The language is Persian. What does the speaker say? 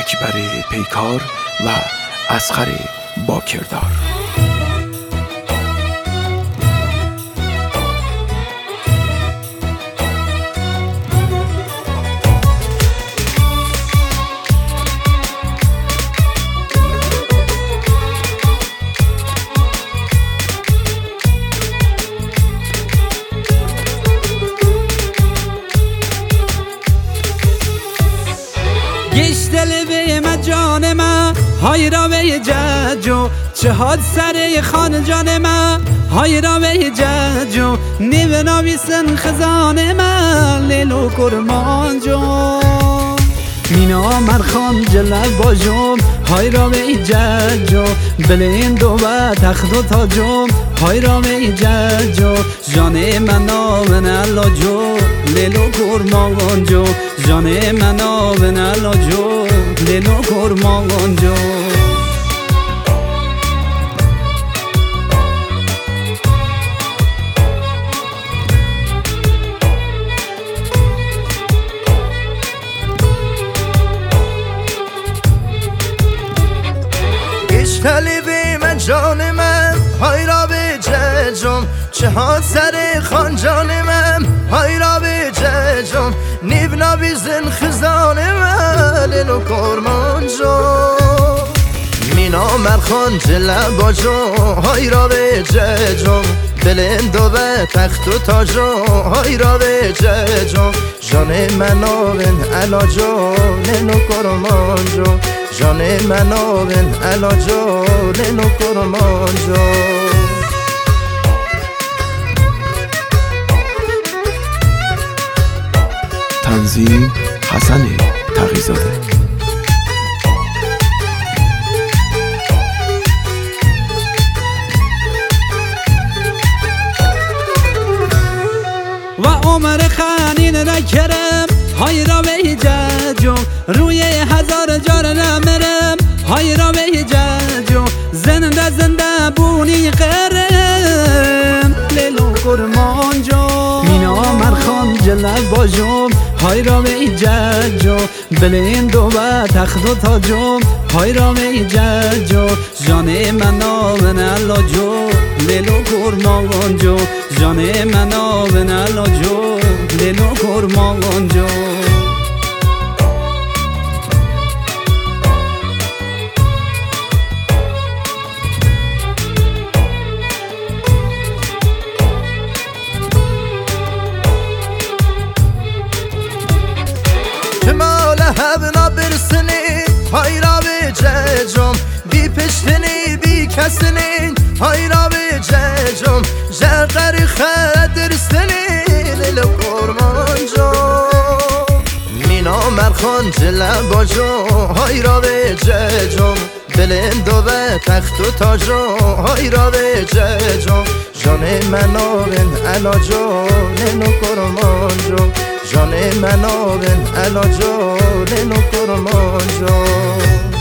اکبر پیکار و اصغر باکردار. گشتل به من جان من های را به ججو چهاد سر خان جان من های را به ججو نیو نویسن خزان من لیلو کرمان جو مینا مرخان جلال باجوم های را به ججو بلند و تخت و تاجوم های را به ججو جان من آون الله جو لیلو کرمان جو جان من آون الله جو لیلو کرمان جو گشتلی بی من جان من های را به ججم چه سر خان جان من های را به ججم نیو نویزن خزان من لیلو کرمان جو مینا مرخان جلال باجو های را به ججم بلند و تخت و تاجو های را به ججم جان من آون علاجو لیلو کرمان جو جان من آون علاجو لیلو کرمان جو تنظیم حسن تقی‌زاده. و عمر خانین نکرم های را به ججو روی هزار جار نمرم های را به ججو زنده زنده بونی قرم لیلو کرمان جو مینا مرخان جلال باجوم های را به ججو بلند و تخت و تاجوم های را به ججو جان من آون الله جو لیلو کرمان جو جان من آون الله جو لیلو کرمان جو مال هبنا برسنی های را به ججم بی پشتنی بی کسنی های را به ججم جغر خدرستنی لیلو کرمان جو مینا مرخان جلال باجو های را به ججم بلند و تخت و تاجو های را به ججم جان من آون علاجو لیلو کرمان جو جان من آون علاجو لیلو کرمان جو